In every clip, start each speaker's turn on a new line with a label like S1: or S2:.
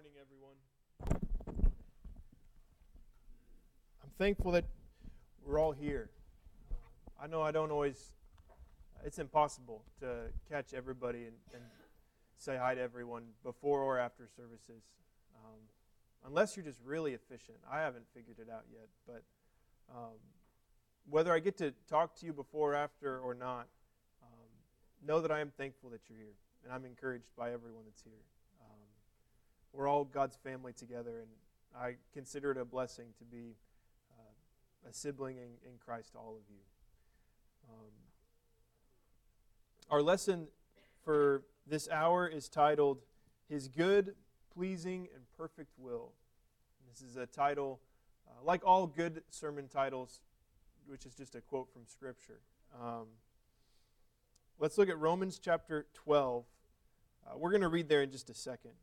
S1: morning, everyone. I'm thankful that we're all here. I know I don't always, it's impossible to catch everybody and say hi to everyone before or after services. Unless you're just really efficient. I haven't figured it out yet, but whether I get to talk to you before, after, or not, know that I am thankful that you're here, and I'm encouraged by everyone that's here. We're all God's family together, and I consider it a blessing to be a sibling in Christ to all of you. Our lesson for this hour is titled, His Good, Pleasing, and Perfect Will. This is a title, like all good sermon titles, which is just a quote from Scripture. Let's look at Romans chapter 12. We're going to read there in just a second.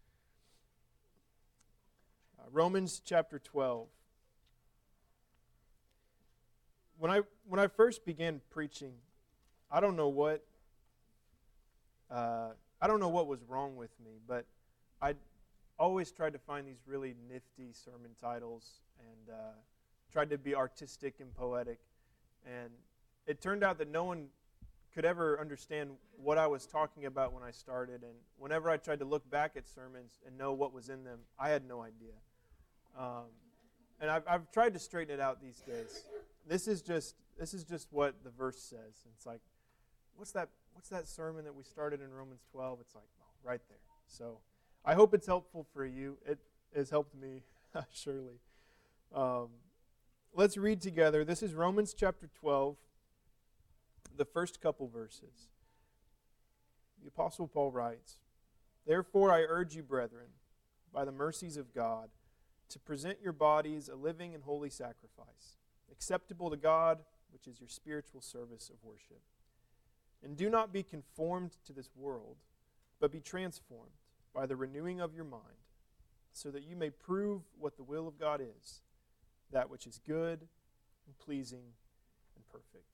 S1: Romans chapter 12. When I first began preaching, I don't know what was wrong with me, but I always tried to find these really nifty sermon titles and tried to be artistic and poetic. And it turned out that no one could ever understand what I was talking about when I started. And whenever I tried to look back at sermons and know what was in them, I had no idea. And I've tried to straighten it out these days. This is just what the verse says. And it's like, what's that sermon that we started in Romans 12? It's like, oh, right there. So I hope it's helpful for you. It has helped me, surely. Let's read together. This is Romans chapter 12, the first couple verses. The Apostle Paul writes, "Therefore I urge you, brethren, by the mercies of God, to present your bodies a living and holy sacrifice, acceptable to God, which is your spiritual service of worship. And do not be conformed to this world, but be transformed by the renewing of your mind, so that you may prove what the will of God is, that which is good and pleasing and perfect."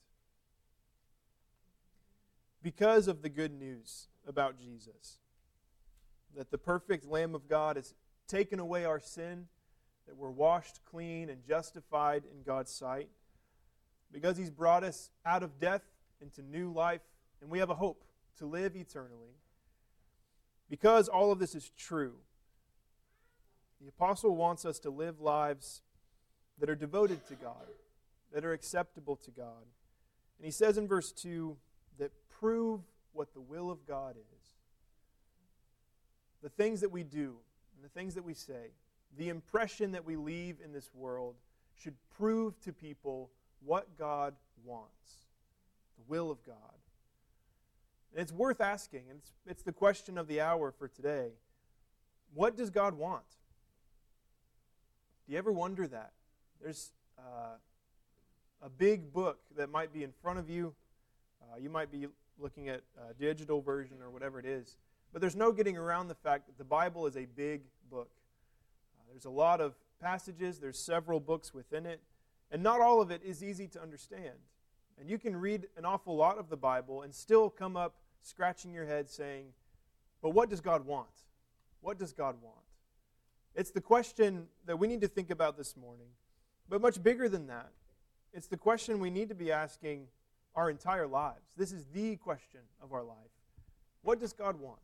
S1: Because of the good news about Jesus, that the perfect Lamb of God has taken away our sin, that we're washed clean and justified in God's sight, because He's brought us out of death into new life, and we have a hope to live eternally. Because all of this is true, the apostle wants us to live lives that are devoted to God, that are acceptable to God. And he says in verse 2 that prove what the will of God is. The things that we do and the things that we say, the impression that we leave in this world should prove to people what God wants, the will of God. And it's worth asking, and it's the question of the hour for today. What does God want? Do you ever wonder that? There's a big book that might be in front of you. You might be looking at a digital version or whatever it is. But there's no getting around the fact that the Bible is a big book. There's a lot of passages. There's several books within it. And not all of it is easy to understand. And you can read an awful lot of the Bible and still come up scratching your head saying, but what does God want? What does God want? It's the question that we need to think about this morning. But much bigger than that, it's the question we need to be asking our entire lives. This is the question of our life. What does God want?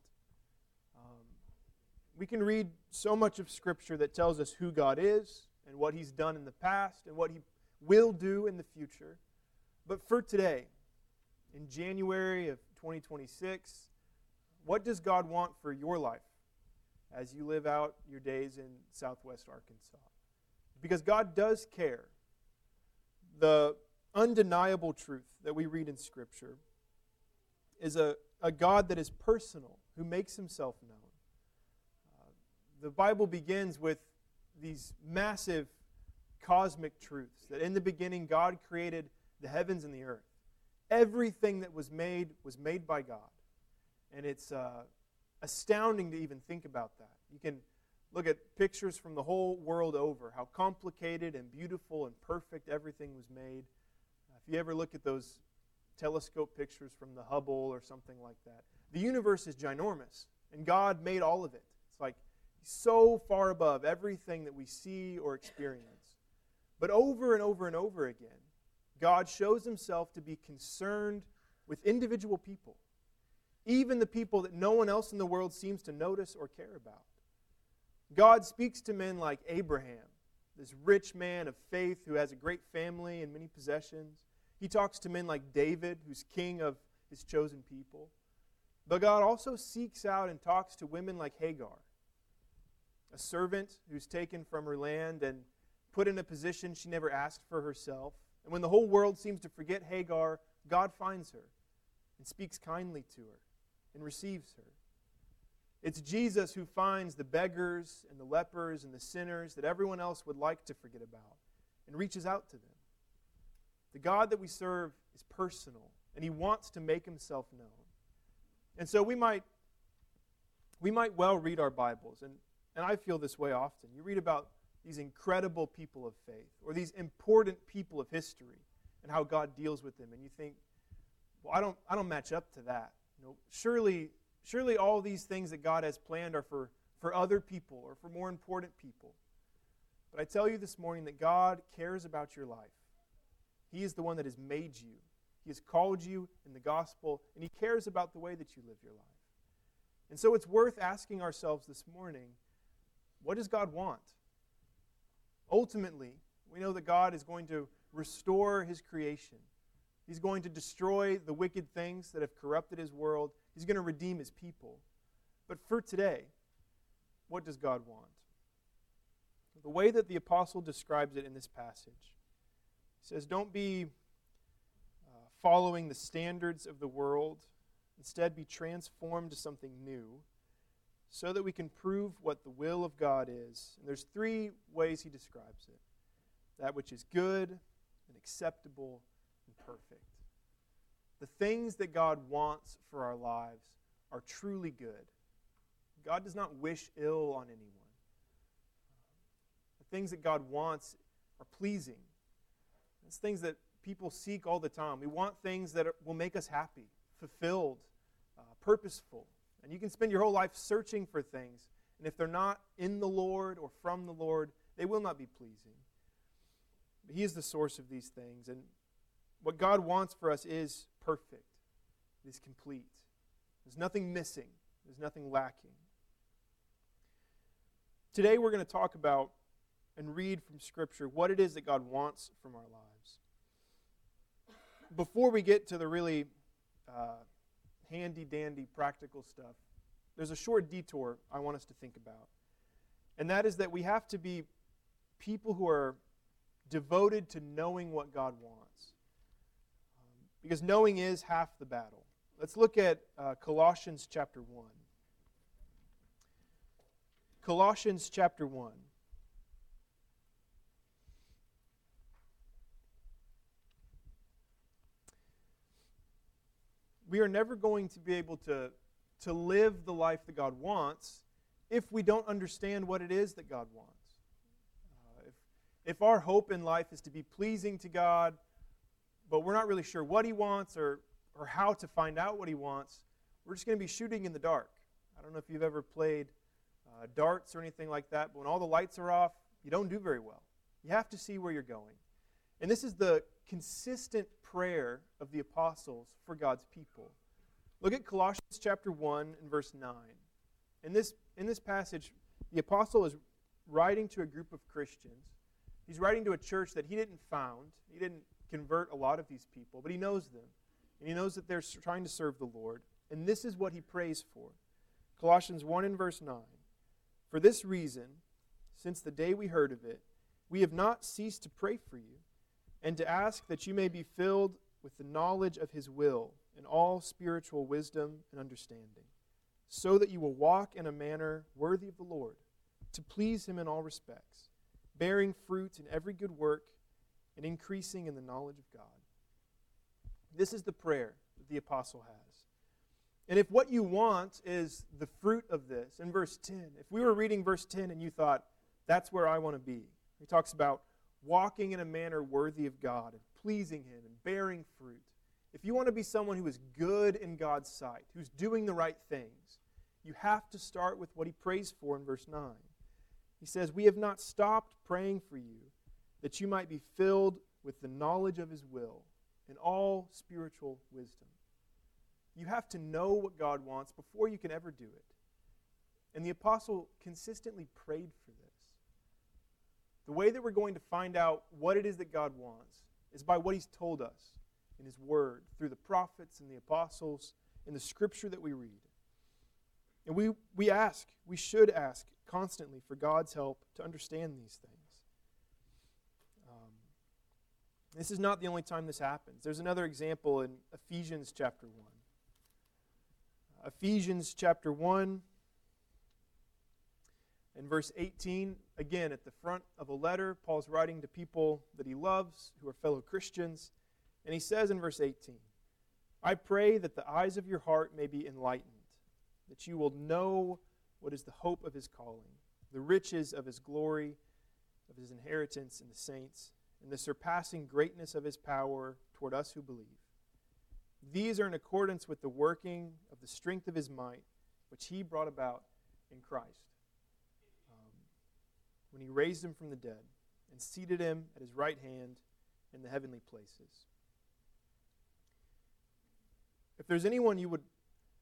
S1: We can read so much of Scripture that tells us who God is and what He's done in the past and what He will do in the future. But for today, in January of 2026, what does God want for your life as you live out your days in Southwest Arkansas? Because God does care. The undeniable truth that we read in Scripture is a God that is personal, who makes Himself known. The Bible begins with these massive cosmic truths, that in the beginning God created the heavens and the earth. Everything that was made by God. And it's astounding to even think about that. You can look at pictures from the whole world over, how complicated and beautiful and perfect everything was made. If you ever look at those telescope pictures from the Hubble or something like that, the universe is ginormous, and God made all of it. It's like He's so far above everything that we see or experience. But over and over and over again, God shows himself to be concerned with individual people, even the people that no one else in the world seems to notice or care about. God speaks to men like Abraham, this rich man of faith who has a great family and many possessions. He talks to men like David, who's king of his chosen people. But God also seeks out and talks to women like Hagar, a servant who's taken from her land and put in a position she never asked for herself. And when the whole world seems to forget Hagar, God finds her and speaks kindly to her and receives her. It's Jesus who finds the beggars and the lepers and the sinners that everyone else would like to forget about and reaches out to them. The God that we serve is personal, and he wants to make himself known. And so we might well read our Bibles, and I feel this way often. You read about these incredible people of faith, or these important people of history, and how God deals with them, and you think, well, I don't match up to that. Surely all these things that God has planned are for other people or for more important people. But I tell you this morning that God cares about your life. He is the one that has made you. He has called you in the gospel, and he cares about the way that you live your life. And so it's worth asking ourselves this morning, what does God want? Ultimately, we know that God is going to restore his creation. He's going to destroy the wicked things that have corrupted his world. He's going to redeem his people. But for today, what does God want? The way that the apostle describes it in this passage, he says, don't be following the standards of the world. Instead, be transformed to something new so that we can prove what the will of God is. And there's three ways he describes it. That which is good and acceptable and perfect. The things that God wants for our lives are truly good. God does not wish ill on anyone. The things that God wants are pleasing. It's things that people seek all the time. We want things that will make us happy, fulfilled, purposeful. And you can spend your whole life searching for things, and if they're not in the Lord or from the Lord, they will not be pleasing. But he is the source of these things, and what God wants for us is perfect. It is complete. There's nothing missing. There's nothing lacking. Today we're going to talk about and read from Scripture what it is that God wants from our lives. Before we get to the really handy-dandy practical stuff, there's a short detour I want us to think about. And that is that we have to be people who are devoted to knowing what God wants. Because knowing is half the battle. Let's look at Colossians chapter 1. Colossians chapter 1. We are never going to be able to live the life that God wants if we don't understand what it is that God wants. If our hope in life is to be pleasing to God, but we're not really sure what he wants or how to find out what he wants, we're just going to be shooting in the dark. I don't know if you've ever played darts or anything like that, but when all the lights are off, you don't do very well. You have to see where you're going. And this is the consistent prayer of the apostles for God's people. Look at Colossians chapter 1 and verse 9. In this passage, the apostle is writing to a group of Christians. He's writing to a church that he didn't found. He didn't convert a lot of these people, but he knows them. And he knows that they're trying to serve the Lord. And this is what he prays for. Colossians 1 and verse 9. For this reason, since the day we heard of it, we have not ceased to pray for you, and to ask that you may be filled with the knowledge of his will in all spiritual wisdom and understanding, so that you will walk in a manner worthy of the Lord, to please him in all respects, bearing fruit in every good work and increasing in the knowledge of God. This is the prayer that the apostle has. And if what you want is the fruit of this, in verse 10, if we were reading verse 10 and you thought, that's where I want to be, he talks about walking in a manner worthy of God and pleasing him and bearing fruit. If you want to be someone who is good in God's sight, who's doing the right things, you have to start with what he prays for in verse 9. He says, "We have not stopped praying for you, that you might be filled with the knowledge of his will and all spiritual wisdom." You have to know what God wants before you can ever do it. And the apostle consistently prayed for this. The way that we're going to find out what it is that God wants is by what he's told us in his word, through the prophets and the apostles, in the scripture that we read. And we should ask constantly for God's help to understand these things. This is not the only time this happens. There's another example in Ephesians chapter 1. Ephesians chapter 1 and verse 18, again at the front of a letter, Paul's writing to people that he loves, who are fellow Christians, and he says in verse 18, "I pray that the eyes of your heart may be enlightened, that you will know what is the hope of his calling, the riches of his glory, of his inheritance in the saints, and the surpassing greatness of his power toward us who believe. These are in accordance with the working of the strength of his might, which he brought about in Christ, when he raised him from the dead and seated him at his right hand in the heavenly places." If there's anyone you would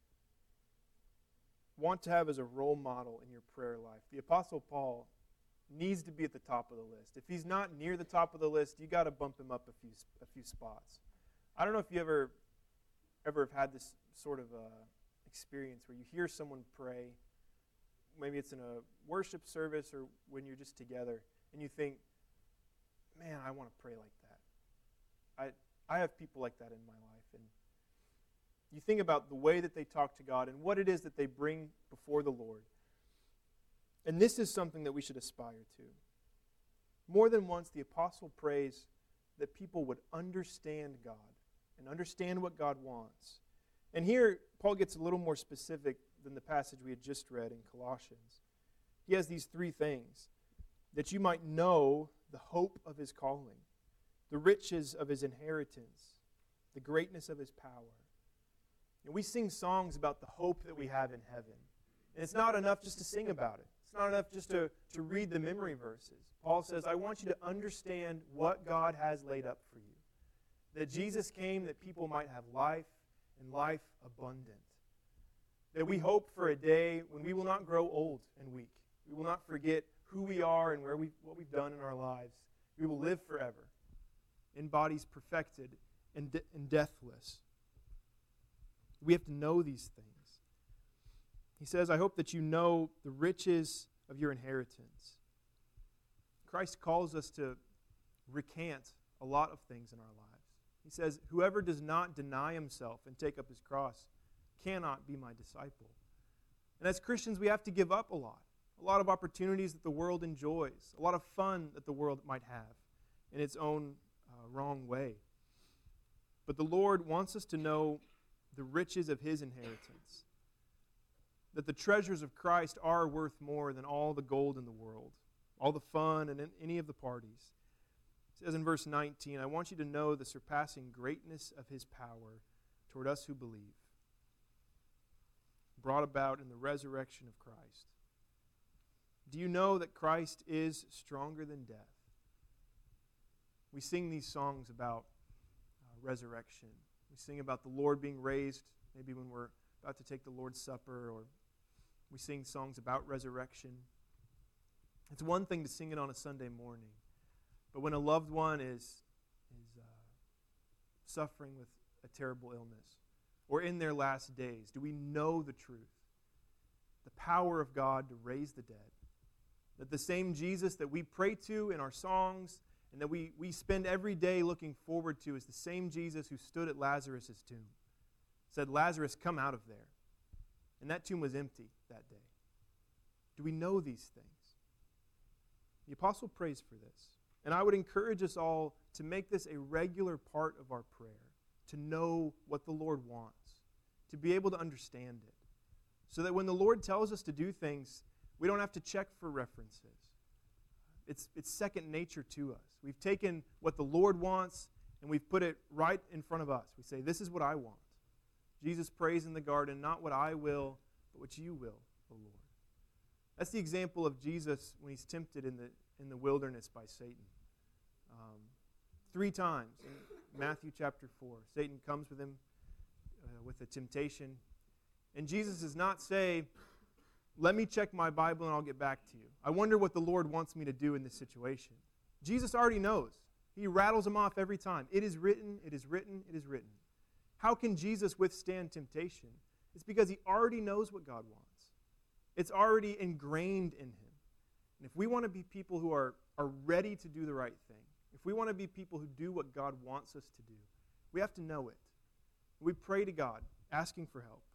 S1: want to have as a role model in your prayer life, the Apostle Paul needs to be at the top of the list. If he's not near the top of the list, you got to bump him up a few spots. I don't know if you ever have had this sort of experience where you hear someone pray. Maybe it's in a worship service or when you're just together, and you think, "Man, I want to pray like that." I have people like that in my life, and you think about the way that they talk to God and what it is that they bring before the Lord. And this is something that we should aspire to. More than once, the apostle prays that people would understand God and understand what God wants. And here, Paul gets a little more specific than the passage we had just read in Colossians. He has these three things: that you might know the hope of his calling, the riches of his inheritance, the greatness of his power. And we sing songs about the hope that we have in heaven. And it's not enough just to sing about it. It's not enough just to read the memory verses. Paul says, "I want you to understand what God has laid up for you. That Jesus came that people might have life and life abundant. That we hope for a day when we will not grow old and weak. We will not forget who we are and what we've done in our lives. We will live forever in bodies perfected and deathless." We have to know these things. He says, "I hope that you know the riches of your inheritance." Christ calls us to recant a lot of things in our lives. He says, "Whoever does not deny himself and take up his cross cannot be my disciple." And as Christians, we have to give up a lot of opportunities that the world enjoys, a lot of fun that the world might have in its own wrong way. But the Lord wants us to know the riches of his inheritance, that the treasures of Christ are worth more than all the gold in the world, all the fun and any of the parties. It says in verse 19, "I want you to know the surpassing greatness of his power toward us who believe, brought about in the resurrection of Christ." Do you know that Christ is stronger than death? We sing these songs about resurrection. We sing about the Lord being raised, maybe when we're about to take the Lord's Supper, or we sing songs about resurrection. It's one thing to sing it on a Sunday morning, but when a loved one is suffering with a terrible illness, or in their last days, do we know the truth? The power of God to raise the dead. That the same Jesus that we pray to in our songs and that we spend every day looking forward to is the same Jesus who stood at Lazarus' tomb. Said, "Lazarus, come out of there." And that tomb was empty that day. Do we know these things? The apostle prays for this. And I would encourage us all to make this a regular part of our prayer, to know what the Lord wants, to be able to understand it, so that when the Lord tells us to do things, we don't have to check for references. It's second nature to us. We've taken what the Lord wants and we've put it right in front of us. We say, "This is what I want." Jesus prays in the garden, "Not what I will, but what you will, O Lord. That's the example of Jesus when he's tempted in the wilderness by Satan. 3 times in Matthew chapter 4, Satan comes with him with a temptation. And Jesus does not say, let me check my Bible and I'll get back to you. I wonder what the Lord wants me to do in this situation. Jesus already knows. He rattles them off every time. It is written, it is written, it is written. How can Jesus withstand temptation? It's because he already knows what God wants. It's already ingrained in him. And if we want to be people who are ready to do the right thing, if we want to be people who do what God wants us to do, we have to know it. We pray to God, asking for help.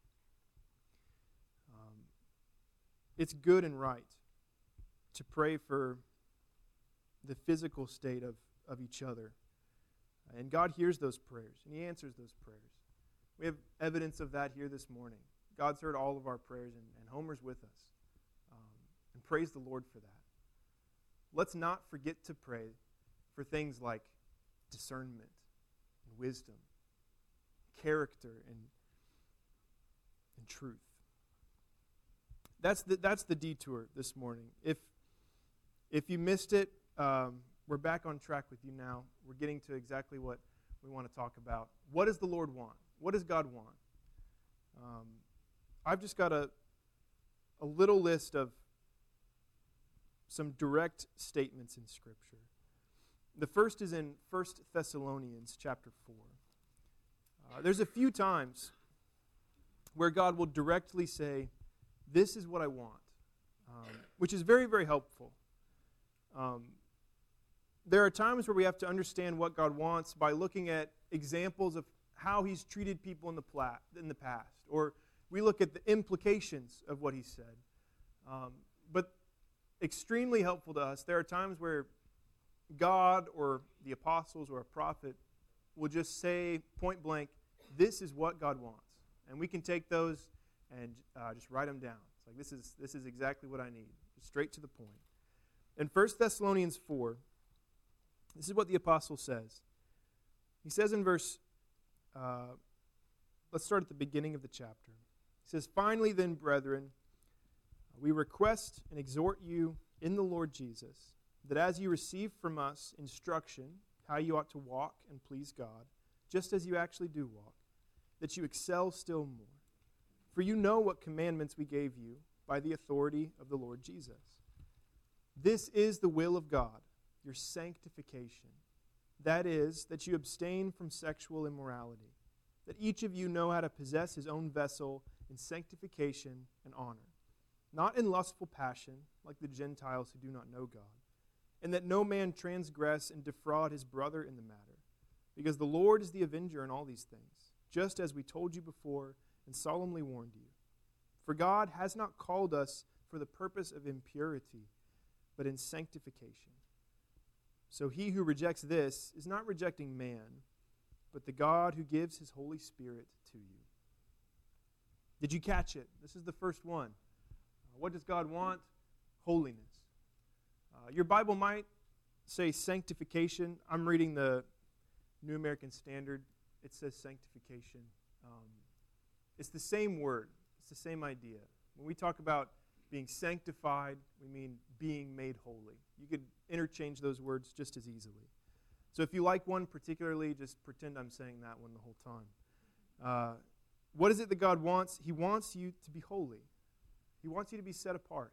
S1: It's good and right to pray for the physical state of each other. And God hears those prayers, and he answers those prayers. We have evidence of that here this morning. God's heard all of our prayers, and Homer's with us. And praise the Lord for that. Let's not forget to pray for things like discernment and wisdom, character and truth. That's the detour this morning. If you missed it, we're back on track with you now. We're getting to exactly what we want to talk about. What does the Lord want? What does God want? I've just got a little list of some direct statements in Scripture. The first is in 1 Thessalonians chapter 4. There's a few times where God will directly say, this is what I want, which is very, very helpful. There are times where we have to understand what God wants by looking at examples of how he's treated people in the past, or we look at the implications of what he said. But extremely helpful to us, there are times where God or the apostles or a prophet will just say point blank, this is what God wants. And we can take those and just write them down. It's like, this is exactly what I need. Just straight to the point. In 1 Thessalonians 4, this is what the apostle says. He says in verse, let's start at the beginning of the chapter. He says, finally then, brethren, we request and exhort you in the Lord Jesus, that as you receive from us instruction how you ought to walk and please God, just as you actually do walk, that you excel still more. For you know what commandments we gave you by the authority of the Lord Jesus. This is the will of God, your sanctification. That is, that you abstain from sexual immorality, that each of you know how to possess his own vessel in sanctification and honor, not in lustful passion, like the Gentiles who do not know God, and that no man transgress and defraud his brother in the matter, because the Lord is the avenger in all these things, just as we told you before and solemnly warned you. For God has not called us for the purpose of impurity, but in sanctification. So he who rejects this is not rejecting man, but the God who gives his Holy Spirit to you. Did you catch it? This is the first one. What does God want? Holiness. Your Bible might say sanctification. I'm reading the New American Standard. It says sanctification. It's the same word. It's the same idea. When we talk about being sanctified, we mean being made holy. You could interchange those words just as easily. So if you like one particularly, just pretend I'm saying that one the whole time. What is it that God wants? He wants you to be holy. He wants you to be set apart.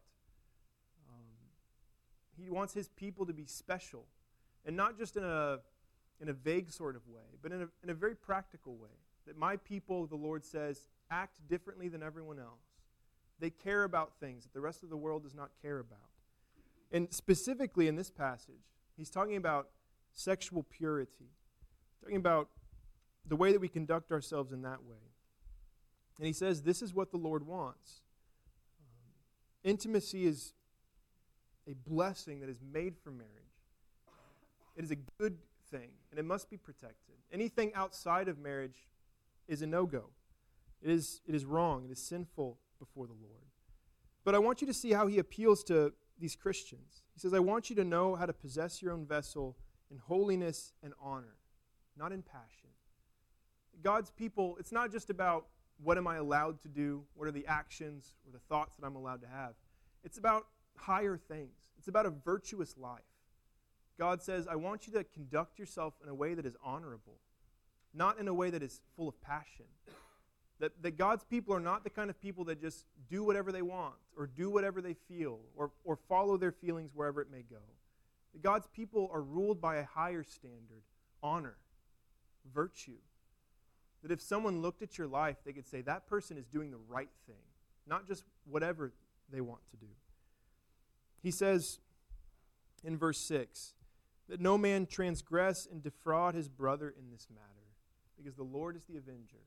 S1: He wants his people to be special, and not just in a vague sort of way, but in a very practical way. That my people, the Lord says, act differently than everyone else. They care about things that the rest of the world does not care about. And specifically in this passage, he's talking about sexual purity, talking about the way that we conduct ourselves in that way. And he says this is what the Lord wants. Intimacy is a blessing that is made for marriage. It is a good thing, and it must be protected. Anything outside of marriage is a no-go. It is wrong. It is sinful before the Lord. But I want you to see how he appeals to these Christians. He says, I want you to know how to possess your own vessel in holiness and honor, not in passion. God's people, it's not just about what am I allowed to do? What are the actions or the thoughts that I'm allowed to have? It's about higher things. It's about a virtuous life. God says, I want you to conduct yourself in a way that is honorable, not in a way that is full of passion. That God's people are not the kind of people that just do whatever they want or do whatever they feel or follow their feelings wherever it may go. That God's people are ruled by a higher standard, honor, virtue. That if someone looked at your life, they could say, that person is doing the right thing, not just whatever they want to do. He says in verse 6, that no man transgress and defraud his brother in this matter, because the Lord is the avenger.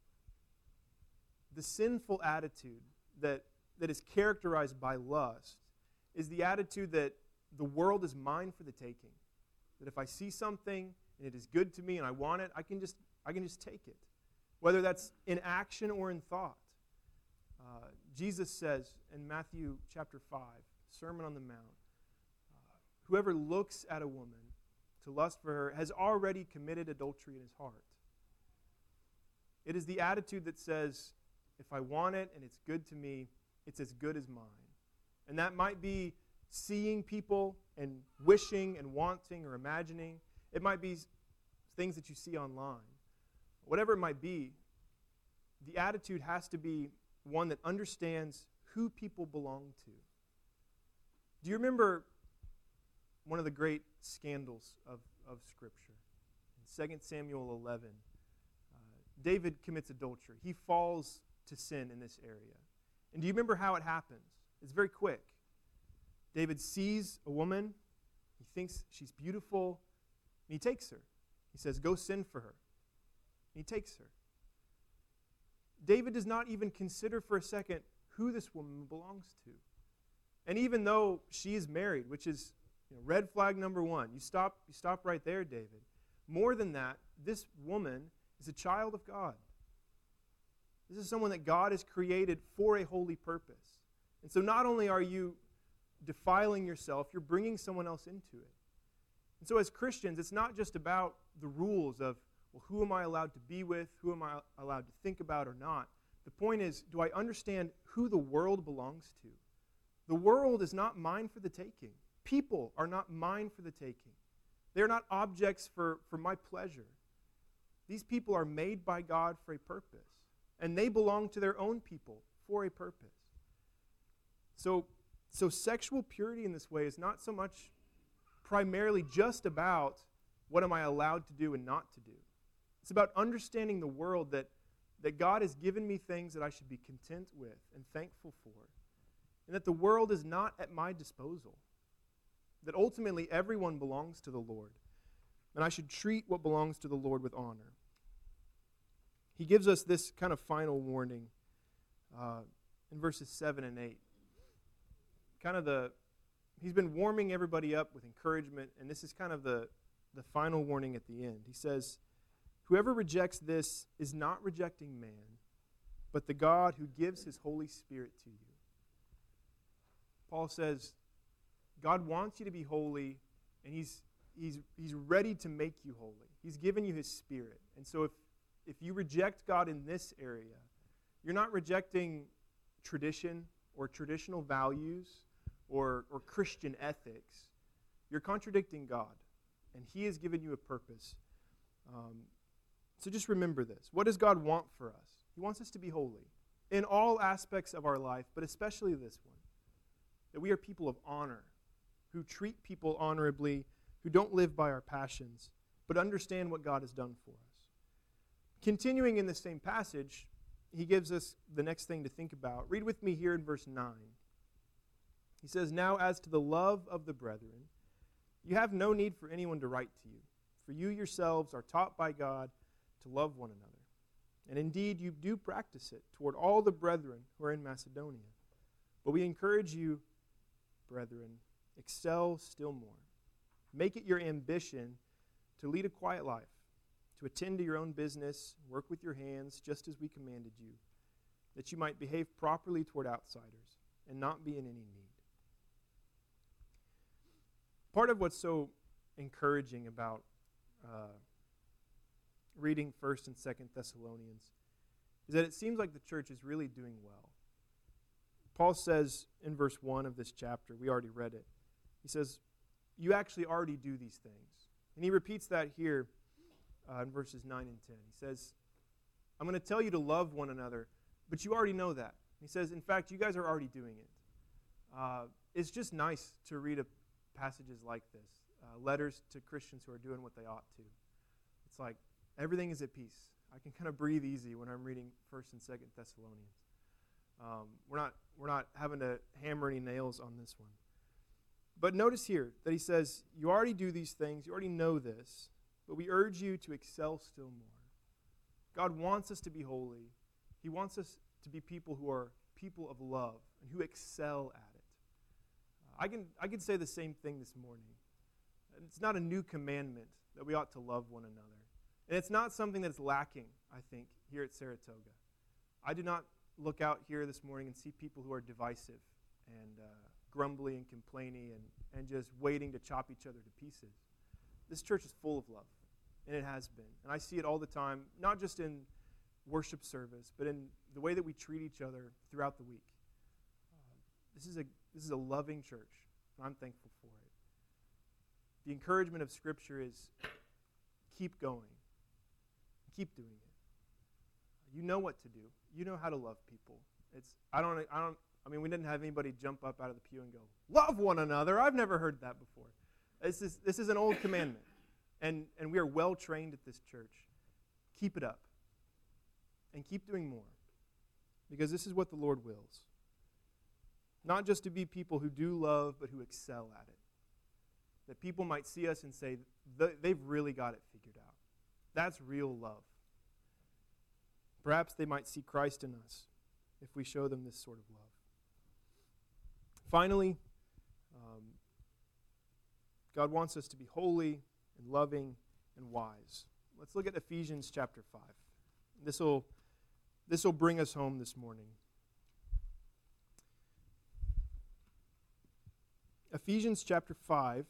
S1: The sinful attitude that is characterized by lust is the attitude that the world is mine for the taking. That if I see something and it is good to me and I want it, I can just take it, whether that's in action or in thought. Jesus says in Matthew chapter 5, Sermon on the Mount, whoever looks at a woman to lust for her has already committed adultery in his heart. It is the attitude that says, if I want it and it's good to me, it's as good as mine. And that might be seeing people and wishing and wanting or imagining. It might be things that you see online. Whatever it might be, the attitude has to be one that understands who people belong to. Do you remember one of the great scandals of Scripture? In 2 Samuel 11, David commits adultery. He falls to sin in this area. And do you remember how it happens? It's very quick. David sees a woman. He thinks she's beautiful. And he takes her. He says, go sin for her. And he takes her. David does not even consider for a second who this woman belongs to. And even though she is married, which is red flag number one, you stop right there, David. More than that, this woman is a child of God. This is someone that God has created for a holy purpose. And so not only are you defiling yourself, you're bringing someone else into it. And so as Christians, it's not just about the rules of, well, who am I allowed to be with? Who am I allowed to think about or not? The point is, do I understand who the world belongs to? The world is not mine for the taking. People are not mine for the taking. They are not objects for my pleasure. These people are made by God for a purpose. And they belong to their own people for a purpose. So sexual purity in this way is not so much primarily just about what am I allowed to do and not to do. It's about understanding the world that God has given me things that I should be content with and thankful for. And that the world is not at my disposal. That ultimately everyone belongs to the Lord. And I should treat what belongs to the Lord with honor. He gives us this kind of final warning in verses 7 and 8. He's been warming everybody up with encouragement, and this is kind of the final warning at the end. He says, whoever rejects this is not rejecting man, but the God who gives his Holy Spirit to you. Paul says, God wants you to be holy, and he's ready to make you holy. He's given you his Spirit. And so if you reject God in this area, you're not rejecting tradition or traditional values or Christian ethics. You're contradicting God, and he has given you a purpose. So just remember this. What does God want for us? He wants us to be holy in all aspects of our life, but especially this one, that we are people of honor, who treat people honorably, who don't live by our passions, but understand what God has done for us. Continuing in the same passage, he gives us the next thing to think about. Read with me here in verse 9. He says, now as to the love of the brethren, you have no need for anyone to write to you, for you yourselves are taught by God to love one another. And indeed, you do practice it toward all the brethren who are in Macedonia. But we encourage you, brethren, excel still more. Make it your ambition to lead a quiet life, to attend to your own business, work with your hands, just as we commanded you, that you might behave properly toward outsiders and not be in any need. Part of what's so encouraging about reading 1st and 2nd Thessalonians is that it seems like the church is really doing well. Paul says in verse 1 of this chapter, we already read it, he says, you actually already do these things. And he repeats that here in verses 9 and 10. He says, I'm going to tell you to love one another, but you already know that. He says, in fact, you guys are already doing it. It's just nice to read passages like this, letters to Christians who are doing what they ought to. It's like everything is at peace. I can kind of breathe easy when I'm reading 1st and 2nd Thessalonians. We're not having to hammer any nails on this one. But notice here that he says, you already do these things, you already know this, but we urge you to excel still more. God wants us to be holy. He wants us to be people who are people of love and who excel at it. I can say the same thing this morning. It's not a new commandment that we ought to love one another. And it's not something that's lacking, I think, here at Saratoga. I do not look out here this morning and see people who are divisive and grumbly and complaining and just waiting to chop each other to pieces. This church is full of love, and it has been. And I see it all the time, not just in worship service, but in the way that we treat each other throughout the week. This is a loving church, and I'm thankful for it. The encouragement of Scripture is keep going. Keep doing it. You know what to do. You know how to love people. We didn't have anybody jump up out of the pew and go, love one another. I've never heard that before. This is an old commandment. And we are well trained at this church. Keep it up. And keep doing more. Because this is what the Lord wills. Not just to be people who do love, but who excel at it. That people might see us and say, they've really got it figured out. That's real love. Perhaps they might see Christ in us if we show them this sort of love. Finally, God wants us to be holy and loving and wise. Let's look at Ephesians chapter 5. This will bring us home this morning. Ephesians chapter 5.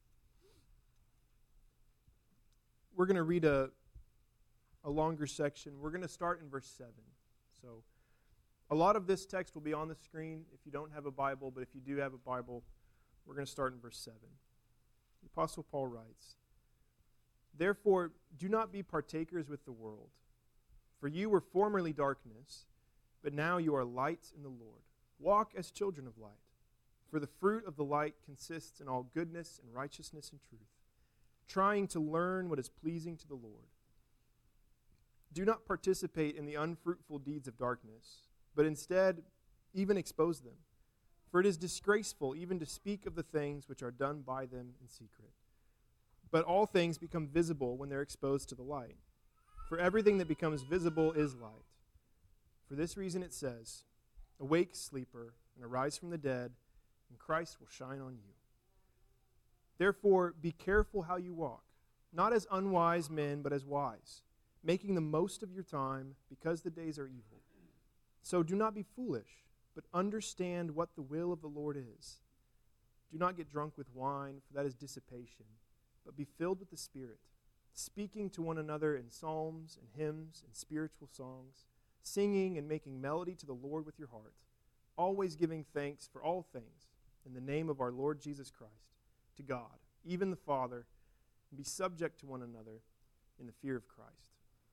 S1: We're going to read a longer section. We're going to start in verse 7. So a lot of this text will be on the screen if you don't have a Bible, but if you do have a Bible, we're going to start in verse 7. The Apostle Paul writes, therefore, do not be partakers with the world. For you were formerly darkness, but now you are light in the Lord. Walk as children of light. For the fruit of the light consists in all goodness and righteousness and truth, trying to learn what is pleasing to the Lord. Do not participate in the unfruitful deeds of darkness, but instead even expose them. For it is disgraceful even to speak of the things which are done by them in secret. But all things become visible when they're exposed to the light. For everything that becomes visible is light. For this reason it says, awake, sleeper, and arise from the dead, and Christ will shine on you. Therefore, be careful how you walk, not as unwise men, but as wise, making the most of your time, because the days are evil. So do not be foolish, but understand what the will of the Lord is. Do not get drunk with wine, for that is dissipation, but be filled with the Spirit, speaking to one another in psalms and hymns and spiritual songs, singing and making melody to the Lord with your heart, always giving thanks for all things in the name of our Lord Jesus Christ, to God, even the Father, and be subject to one another in the fear of Christ.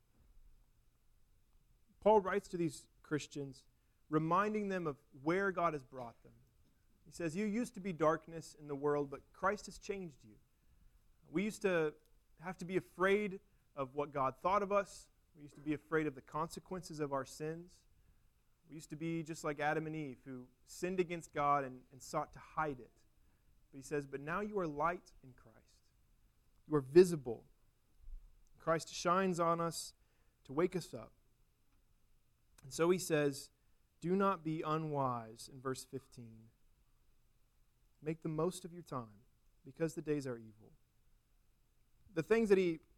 S1: Paul writes to these Christians, reminding them of where God has brought them. He says, you used to be darkness in the world, but Christ has changed you. We used to have to be afraid of what God thought of us. We used to be afraid of the consequences of our sins. We used to be just like Adam and Eve, who sinned against God and sought to hide it. But he says, but now you are light in Christ. You are visible. Christ shines on us to wake us up. And so he says, do not be unwise in verse 15. Make the most of your time, because the days are evil. The things that he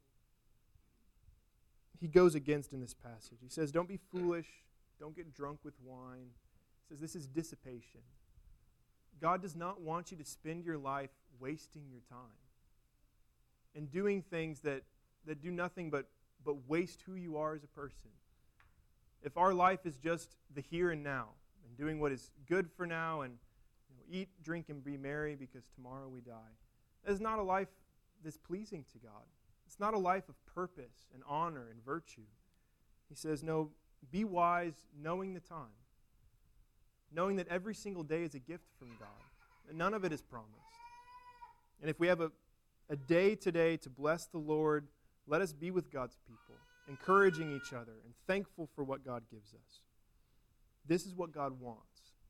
S1: goes against in this passage. He says, don't be foolish. Don't get drunk with wine. He says this is dissipation. God does not want you to spend your life wasting your time and doing things that do nothing but waste who you are as a person. if our life is just the here and now, and doing what is good for now, and eat, drink, and be merry because tomorrow we die, that is not a life that's pleasing to God. It's not a life of purpose and honor and virtue. He says, no, be wise, knowing the time, knowing that every single day is a gift from God, and none of it is promised. And if we have a day today to bless the Lord, let us be with God's people, encouraging each other and thankful for what God gives us. This is what God wants.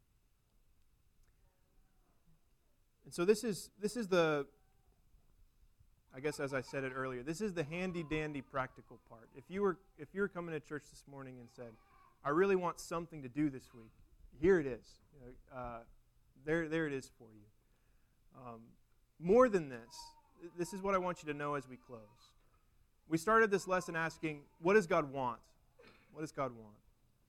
S1: And so this is the, I guess as I said it earlier, this is the handy-dandy practical part. If you were coming to church this morning and said, I really want something to do this week, here it is. There it is for you. More than this is what I want you to know as we close. We started this lesson asking, what does God want? What does God want?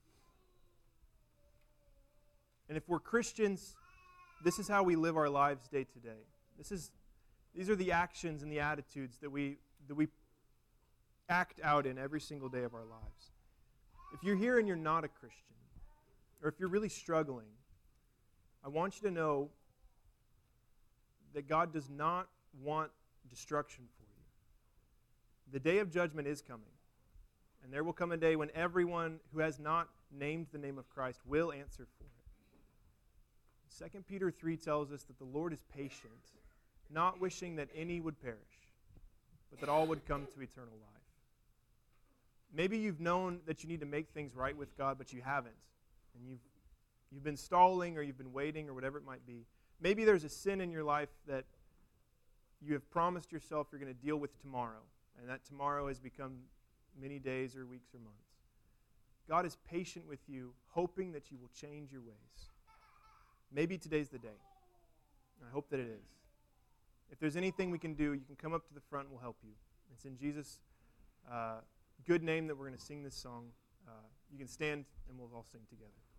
S1: And if we're Christians, this is how we live our lives day to day. These are the actions and the attitudes that we act out in every single day of our lives. If you're here and you're not a Christian, or if you're really struggling, I want you to know that God does not want destruction for you. The day of judgment is coming, and there will come a day when everyone who has not named the name of Christ will answer for it. 2 Peter 3 tells us that the Lord is patient, not wishing that any would perish, but that all would come to eternal life. Maybe you've known that you need to make things right with God, but you haven't, and you've been stalling, or you've been waiting, or whatever it might be. Maybe there's a sin in your life that you have promised yourself you're going to deal with tomorrow, and that tomorrow has become many days or weeks or months. God is patient with you, hoping that you will change your ways. Maybe today's the day. I hope that it is. If there's anything we can do, you can come up to the front and we'll help you. It's in Jesus' good name that we're going to sing this song. You can stand and we'll all sing together.